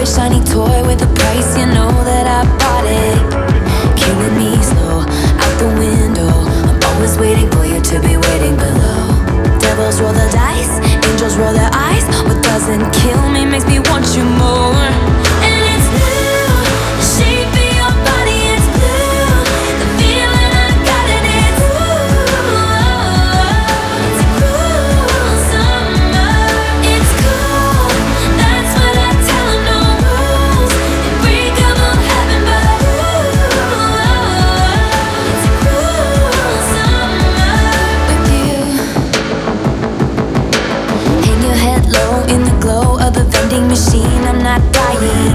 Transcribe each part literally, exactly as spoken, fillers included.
shiny toy with a price, you know that I bought it. Killing me slow, out the window. I'm always waiting for you to be waiting below. Devils roll the dice, angels roll their eyes. What doesn't kill me makes me want you more. And it's blue, the shape of your body, it's blue. The feeling I got in it, ooh. It's a cruel summer. It's cool, that's what I tell 'em, no rules. Unbreakable heaven, but ooh, it's a cruel summer with you. Hang your head low in the glow of the vending machine. I'm not dying.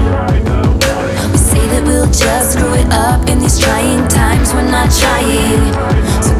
We say that we'll just screw it up in these trying times. We're not trying. So